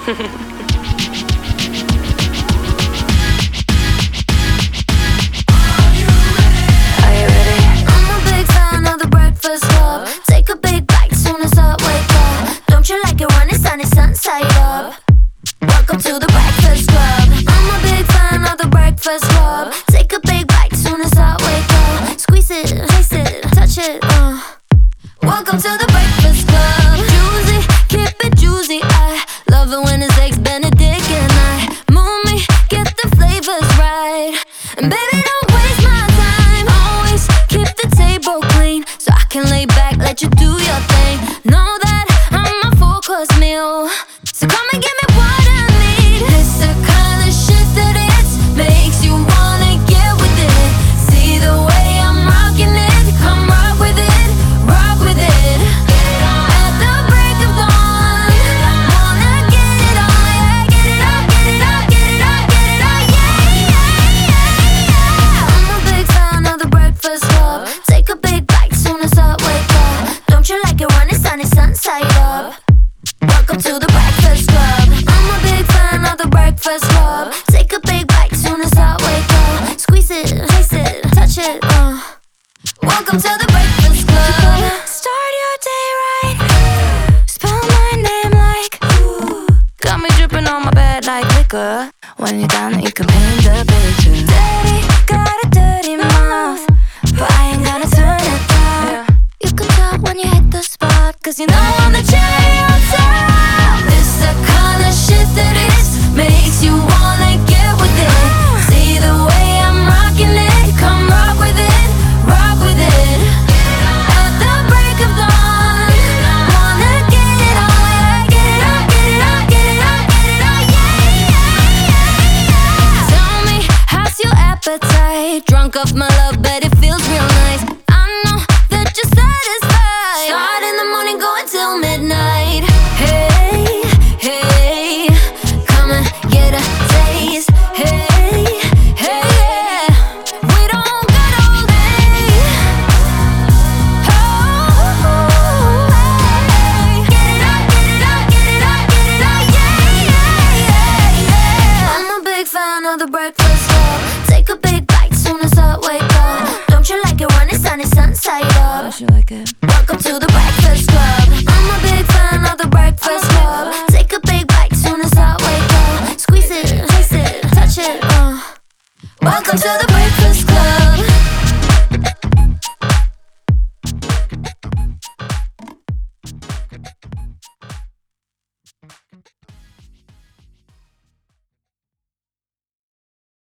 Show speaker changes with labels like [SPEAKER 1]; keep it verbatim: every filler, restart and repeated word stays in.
[SPEAKER 1] Side up. Welcome to the Breakfast Club. I'm a big fan of the Breakfast Club. Take a big bite soon as I wake up. Squeeze it, taste it, touch it. Uh. Welcome to the Breakfast Club. Juicy, keep it juicy. I love it when it's eggs Benedict and I move me, get the flavors right. And baby, don't waste my time. Always keep the table clean so I can lay back, let you do your thing. Know that I'm a full course meal. So come and give me what I need. It's the kind of shit that it makes you wanna get with it. See the way I'm rocking it. Come rock with it, rock with it. At the break of dawn, wanna get it on, yeah. Get it up, get it up, get it up, get it up, yeah, yeah, yeah, yeah. I'm a big fan of the Breakfast Club. Take a big bite soon as I wake up. Don't you like it when it's sunny, sun side up? Welcome to the Breakfast Club. I'm a big fan of the Breakfast Club. Take a big bite soon as I wake up. Squeeze it, taste it, touch it. Uh. Welcome to the Breakfast Club. Start your day right. Spell my name like ooh. Got me dripping on my bed like liquor. When you're done, you can paint the picture. Dirty, got a dirty mouth, but I ain't gonna turn it down. You can tell when you hit the spot, cause you know I'm the cherry on top. It's the kind of shit that it makes you wanna get with it. See the way I'm rocking it. Come rock with it, rock with it. At the break of dawn, wanna get it on, yeah. Get it up, get it up, get it up, get it up, yeah, yeah, yeah, yeah. Tell me, how's your appetite? Drunk off my love, but it feels real nice. I know that you're satisfied. Start in the morning, go until midnight. Hey, hey, come and get a taste. Hey, hey, yeah. We don't got all day. Oh, hey. Get it up, get it up, get it up, get it up, yeah, yeah, yeah, yeah. I'm a big fan of the Breakfast Club. Take a big bite soon as I wake up. Don't you like it when it's sunny, sun side up?
[SPEAKER 2] Don't you like it?
[SPEAKER 1] Welcome to the Breakfast Club.